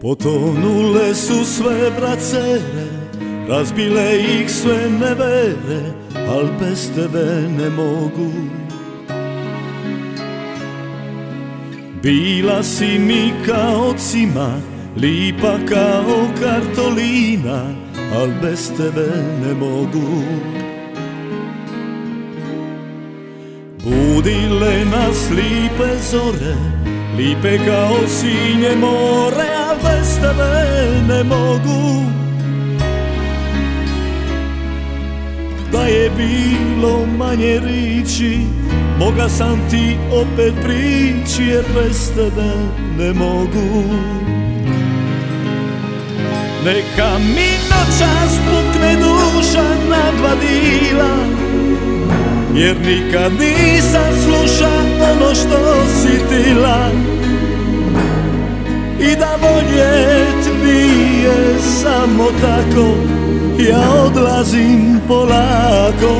Potonule su sve bracere, razbile ih sve nevere, al bez tebe ne mogu. Bila si mi kao cima, lipa kao kartolina, al bez tebe ne mogu. Budile nas lipe zore, lipe kao sinje more, al bez tebe ne mogu. Da je bilo manje riči, moga sam ti opet prići, jer bez tebe ne mogu. Neka mi noćas pukne duša na dva dila, jer nikad nisam sluša ono što si tila. I da voljet nije samo tako, ja odlazim polako.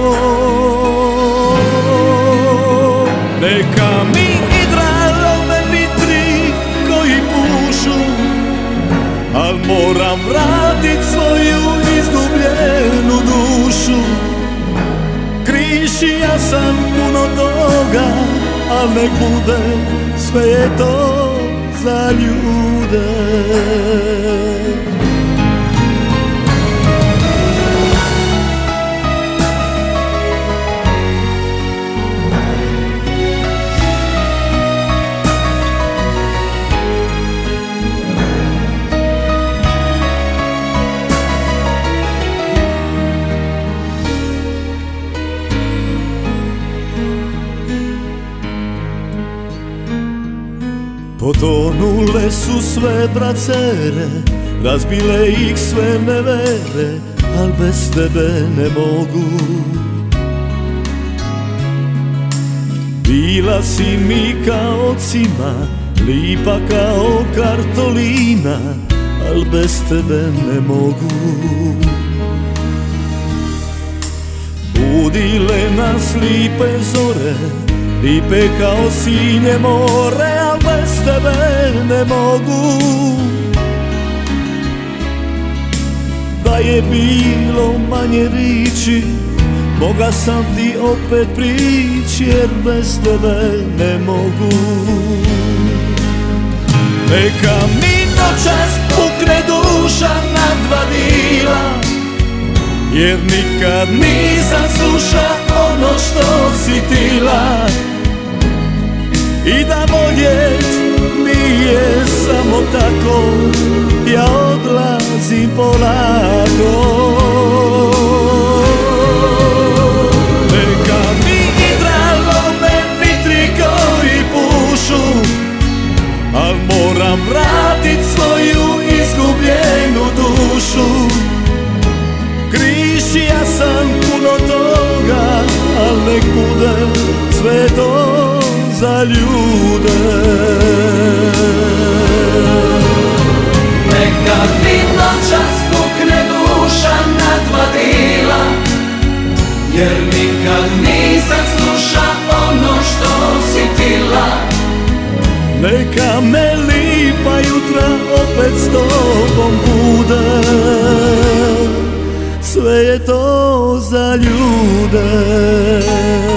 Neka mi hidralome vitri koji pušu, al moram vratit svoju izgubljenu dušu. Kriši, ja sam puno toga, al nek bude, sve je to za ljude. Potonule su sve bracere, razbile ih sve nevere, al bez tebe ne mogu. Bila si mi kao cima, lipa kao kartolina, al bez tebe ne mogu. Budile nas lipe zore, lipe kao sinje more, al bez tebe ne mogu. Da je bilo manje riči, moga sam ti opet prići, jer bez tebe ne mogu. Neka mi noćas pukne duša na dva dila, jer nikad nisam sluša ono što si tila. I da voljet nije samo tako, ja odlazim polako. Neka mi hidralome vitri koji pušu, al moram vratit svoju izgubljenu dušu. Kriši, ja sam puno toga, al nek bude, sve to za ljude. Neka mi noćas pukne duša na dva dila, jer nikad nisam sluša ono što si tila. Neka me lipa jutra opet s tobom bude, sve je to za ljude.